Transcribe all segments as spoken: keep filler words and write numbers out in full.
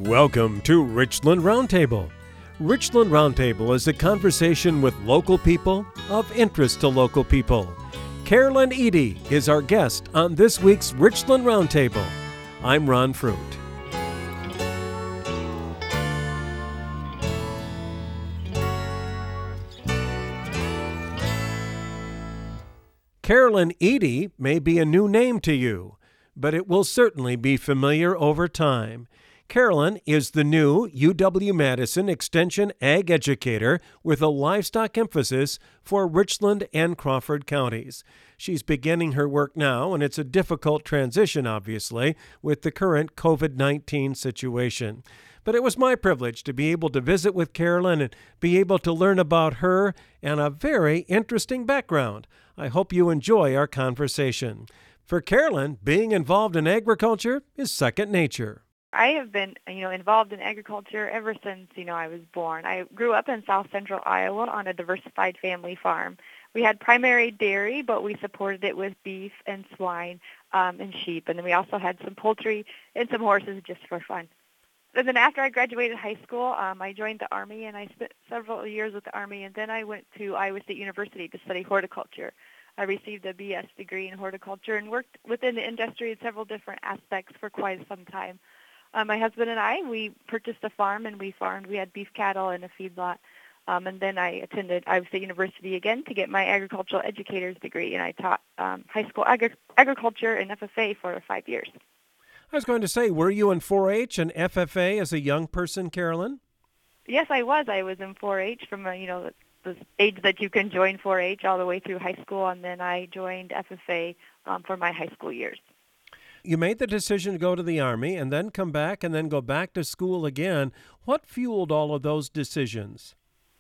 Welcome to Richland Roundtable. Richland Roundtable is a conversation with local people of interest to local people. Carolyn Edey is our guest on this week's Richland Roundtable. I'm Ron Fruit. Carolyn Edey may be a new name to you, but it will certainly be familiar over time. Carolyn is the new U W-Madison Extension Ag Educator with a livestock emphasis for Richland and Crawford counties. She's beginning her work now, and it's a difficult transition, obviously, with the current covid nineteen situation. But it was my privilege to be able to visit with Carolyn and be able to learn about her and a very interesting background. I hope you enjoy our conversation. For Carolyn, being involved in agriculture is second nature. I have been, you know, involved in agriculture ever since, you know, I was born. I grew up in south central Iowa on a diversified family farm. We had primary dairy, but we supported it with beef and swine um, and sheep. And then we also had some poultry and some horses just for fun. And then after I graduated high school, um, I joined the Army, and I spent several years with the Army. And then I went to Iowa State University to study horticulture. I received a B S degree in horticulture and worked within the industry in several different aspects for quite some time. Uh, my husband and I, we purchased a farm, and we farmed. We had beef cattle and a feedlot. Um, and then I attended Iowa State University again to get my agricultural educator's degree, and I taught um, high school agri- agriculture and F F A for five years. I was going to say, were you in four H and F F A as a young person, Carolyn? Yes, I was. I was in four H from, uh, you know, the, the age that you can join four H all the way through high school, and then I joined F F A um, for my high school years. You made the decision to go to the Army and then come back and then go back to school again. What fueled all of those decisions?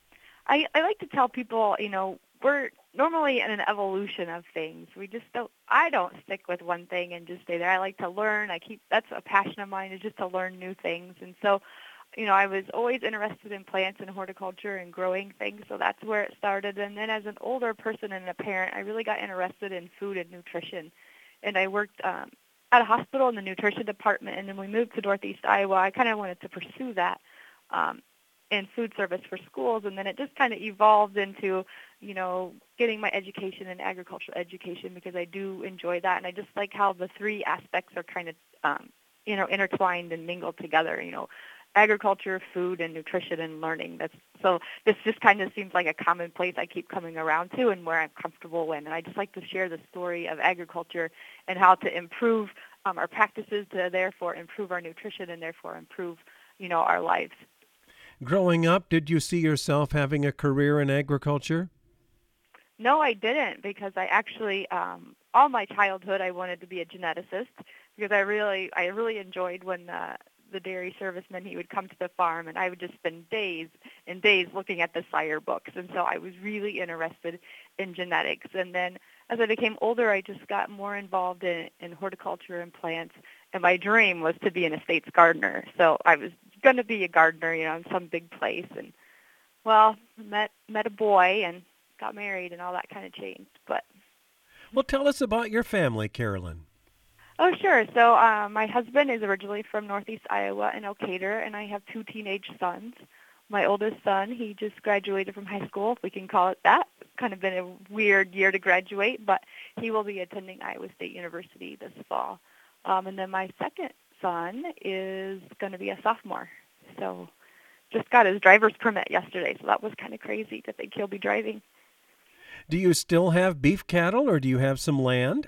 I, I like to tell people, you know, we're normally in an evolution of things. We just don't, I don't stick with one thing and just stay there. I like to learn. I keep, that's a passion of mine, is just to learn new things. And so, you know, I was always interested in plants and horticulture and growing things, so that's where it started. And then as an older person and a parent, I really got interested in food and nutrition. And I worked um, at a hospital in the nutrition department, and then we moved to Northeast Iowa. I kind of wanted to pursue that um, in food service for schools, and then it just kind of evolved into, you know, getting my education in agricultural education, because I do enjoy that, and I just like how the three aspects are kind of, um, you know, intertwined and mingled together, you know, agriculture, food, and nutrition and learning. That's so this just kind of seems like a common place I keep coming around to and where I'm comfortable in. And I just like to share the story of agriculture and how to improve um, our practices to therefore improve our nutrition and therefore improve, you know, our lives. Growing up, did you see yourself having a career in agriculture? No, I didn't, because I actually, um, all my childhood, I wanted to be a geneticist, because I really, I really enjoyed when uh, the dairy serviceman, he would come to the farm, and I would just spend days and days looking at the sire books. And so I was really interested in genetics. And then as I became older, I just got more involved in, in horticulture and plants. And my dream was to be an estates gardener. So I was going to be a gardener, you know, in some big place. And, well, met met a boy and got married, and all that kind of changed. But Well, tell us about your family, Carolyn. Oh, sure. So uh, my husband is originally from Northeast Iowa in Elkader, and I have two teenage sons. My oldest son, he just graduated from high school, if we can call it that. It's kind of been a weird year to graduate, but he will be attending Iowa State University this fall. Um, and then my second son is going to be a sophomore. So just got his driver's permit yesterday, so that was kind of crazy to think he'll be driving. Do you still have beef cattle, or do you have some land?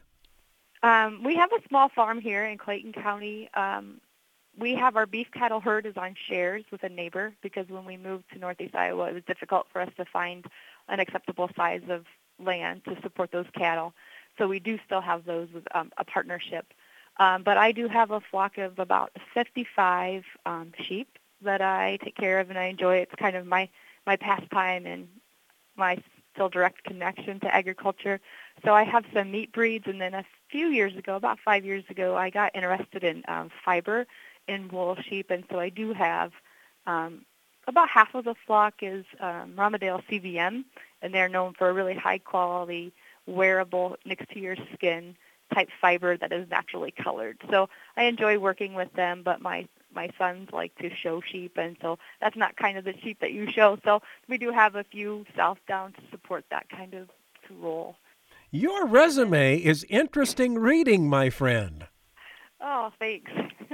Um, we have a small farm here in Clayton County. Um, we have our beef cattle herd is on shares with a neighbor, because when we moved to Northeast Iowa, it was difficult for us to find an acceptable size of land to support those cattle. So we do still have those with um, a partnership. Um, but I do have a flock of about fifty-five um, sheep that I take care of, and I enjoy. It's kind of my, my pastime and my still direct connection to agriculture. So I have some meat breeds, and then a few years ago, about five years ago, I got interested in um, fiber in wool sheep, and so I do have um, about half of the flock is um, Ramadale C V M, and they're known for a really high-quality, wearable, next-to-your-skin type fiber that is naturally colored. So I enjoy working with them, but my my sons like to show sheep, and so that's not kind of the sheep that you show. So we do have a few south down to support that kind of role. Your resume is interesting reading, my friend. Oh, thanks.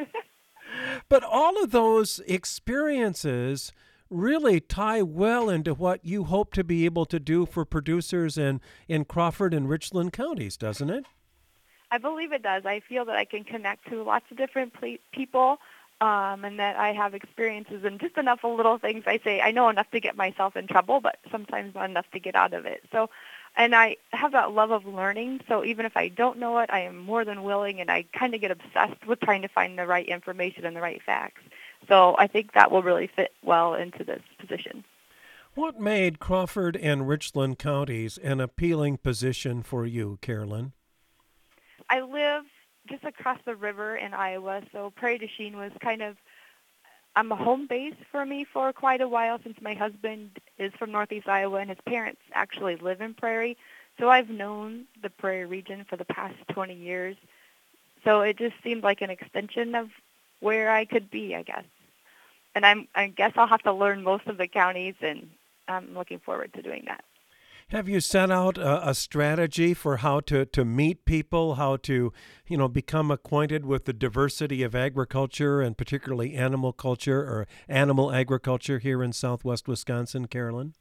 But all of those experiences really tie well into what you hope to be able to do for producers in, in Crawford and Richland counties, doesn't it? I believe it does. I feel that I can connect to lots of different ple- people um, and that I have experiences and just enough of little things. I say I know enough to get myself in trouble, but sometimes not enough to get out of it. So, and I have that love of learning, so even if I don't know it, I am more than willing, and I kind of get obsessed with trying to find the right information and the right facts. So I think that will really fit well into this position. What made Crawford and Richland counties an appealing position for you, Carolyn? I live just across the river in Iowa, so Prairie du Chien was kind of I'm a home base for me for quite a while since my husband is from Northeast Iowa and his parents actually live in Prairie. So I've known the Prairie region for the past twenty years. So it just seemed like an extension of where I could be, I guess. And I'm, I guess I'll have to learn most of the counties, and I'm looking forward to doing that. Have you set out a, a strategy for how to, to meet people, how to, you know, become acquainted with the diversity of agriculture and particularly animal culture or animal agriculture here in Southwest Wisconsin, Carolyn?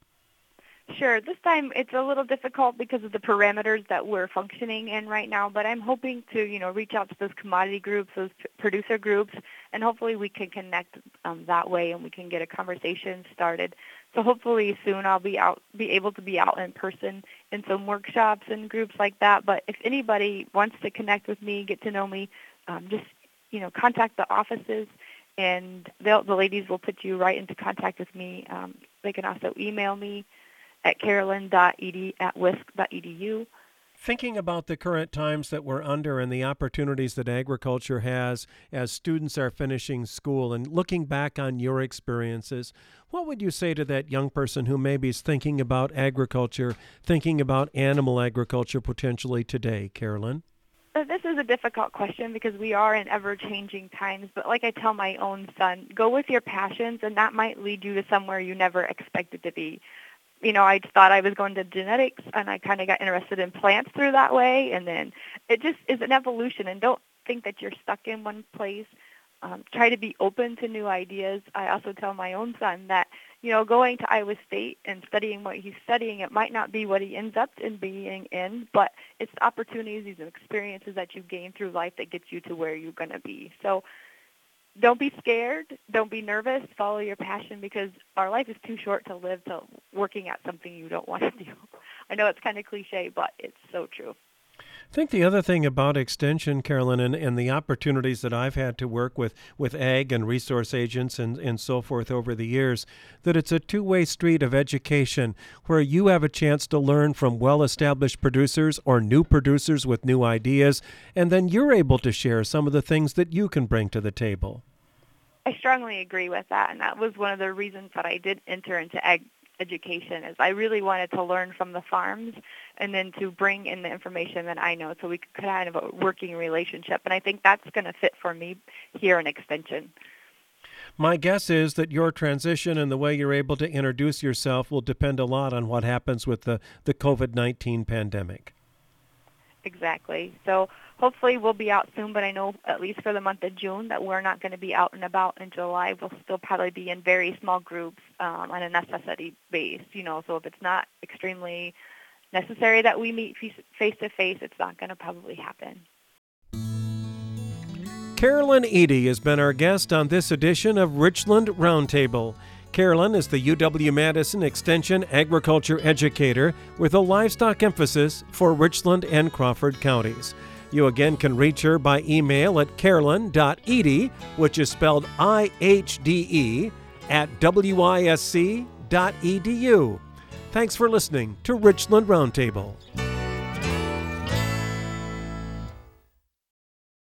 Sure. This time it's a little difficult because of the parameters that we're functioning in right now, but I'm hoping to, you know, reach out to those commodity groups, those p- producer groups, and hopefully we can connect um, that way and we can get a conversation started. So hopefully soon I'll be out, be able to be out in person in some workshops and groups like that. But if anybody wants to connect with me, get to know me, um, just, you know, contact the offices, and they'll, the ladies will put you right into contact with me. Um, they can also email me at carolyn dot e d at wisc dot e d u. Thinking about the current times that we're under and the opportunities that agriculture has as students are finishing school and looking back on your experiences, what would you say to that young person who maybe is thinking about agriculture, thinking about animal agriculture potentially today, Carolyn? So this is a difficult question because we are in ever-changing times, but like I tell my own son, go with your passions, and that might lead you to somewhere you never expected to be. You know, I thought I was going to genetics, and I kind of got interested in plants through that way, and then it just is an evolution, and don't think that you're stuck in one place. Um, try to be open to new ideas. I also tell my own son that, you know, going to Iowa State and studying what he's studying, it might not be what he ends up in being in, but it's the opportunities and experiences that you gain through life that gets you to where you're going to be. So don't be scared. Don't be nervous. Follow your passion, because our life is too short to live to working at something you don't want to do. I know it's kind of cliche, but it's so true. I think the other thing about Extension, Carolyn, and, and the opportunities that I've had to work with, with ag and resource agents and, and so forth over the years, that it's a two-way street of education where you have a chance to learn from well-established producers or new producers with new ideas, and then you're able to share some of the things that you can bring to the table. I strongly agree with that, and that was one of the reasons that I did enter into ag education, is I really wanted to learn from the farms and then to bring in the information that I know so we could kind of a working relationship. And I think that's going to fit for me here in Extension. My guess is that your transition and the way you're able to introduce yourself will depend a lot on what happens with the, the covid nineteen pandemic. Exactly. So hopefully we'll be out soon, but I know at least for the month of June that we're not going to be out and about in July. We'll still probably be in very small groups um, on a necessity base, you know, so if it's not extremely necessary that we meet face-to-face, it's not going to probably happen. Carolyn Edey has been our guest on this edition of Richland Roundtable. Carolyn is the U W-Madison Extension agriculture educator with a livestock emphasis for Richland and Crawford counties. You again can reach her by email at carolyn dot edey, which is spelled I H D E, at wisc dot e d u. Thanks for listening to Richland Roundtable.